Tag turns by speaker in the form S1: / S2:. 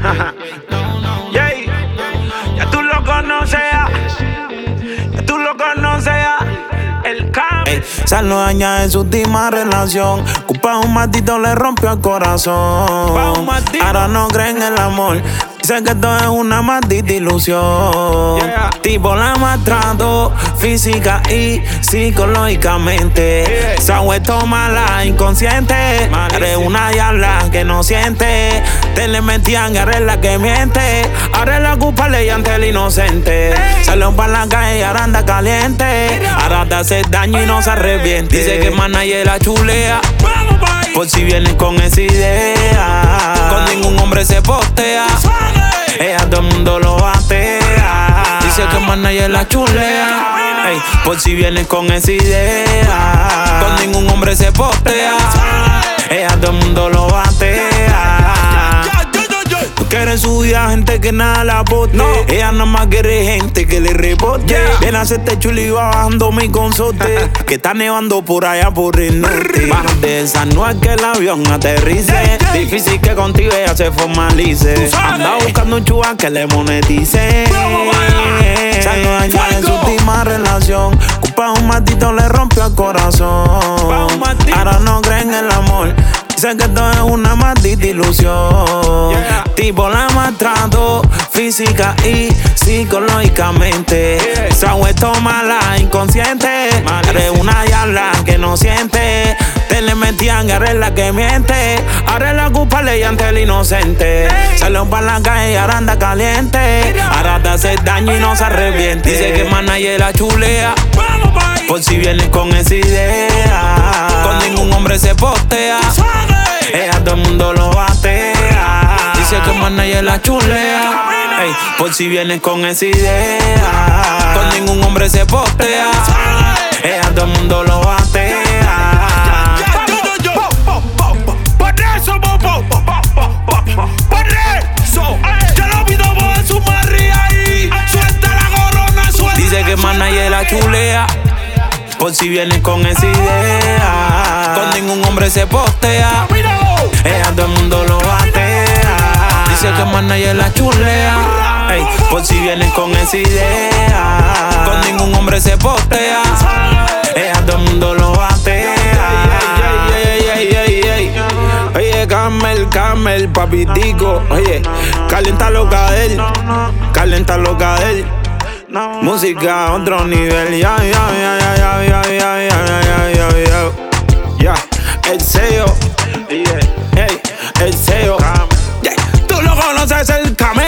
S1: Yeah. Ya tú lo conoces, ya tú lo conoces, el cambio.
S2: Se lo daña en su última relación. Culpa un matito le rompió el corazón. Ahora no creen en el amor. Dice que esto es una maldita ilusión. Tipo la maltrato física y psicológicamente. Se ha vuelto mala, inconsciente. Eres una diabla que no siente. Te le metían, eres la que miente. Ahora es la culpable y ante el inocente. Salió para la calle y ahora anda caliente. Ahora te hace daño y no se arrepiente. Dice que manager la chulea. Por si vienes con esa idea. Con ningún hombre se postea. Ella todo el mundo lo batea. Dice que manager la chulea. Ey, por si vienes con esa idea. Con ningún hombre se postea. Ella todo el mundo lo batea. Tú quieres su vida, gente que nada la bote. Ella nada más quiere gente que le rebote. Ven a hacerte chulo y va bajando mi consorte. Que está nevando por allá por el norte. Bájate esa, no es que el avión aterrice. Difícil que contigo ella se formalice. Anda buscando un chuba que le monetice. Se lo dañó en su última relación. Culpa un matito le rompió el corazón. Ahora no creen en el amor. Dice que esto es una maldita ilusión. Tipo la maltrato física y psicológicamente. Se ha vuelto mala, inconsciente. Eres una diabla que no siente. Te le metían, eres la que miente. Ahora es la culpable y ante el inocente. Salió para la calle y ahora anda caliente. Ahora te hace daño y no se arrepiente. Dice que manager la chulea. Por si vienes con esa idea. Con ningún hombre se postea. Ella todo el mundo lo batea. Dice que manager la chulea. Ey, por si vienes con esa idea. Con ningún hombre se postea. Ella todo el mundo lo batea.
S1: Por eso, ya lo pido por su María ahí. Suelta la corona, suelta.
S2: Dice que manager la chulea. Por si vienes con esa idea. Con ningún hombre se postea. Ella todo el mundo lo batea. Dice que manager la chulea. Ey, por si vienes con esa idea. Con ningún hombre se postea. Ella todo el mundo lo batea.
S1: Oye, Camel, papitico. Oye, calienta loca de él. Calienta loca de él. Música a otro nivel, ya, el sello, el sello, tú lo conoces, el Camel.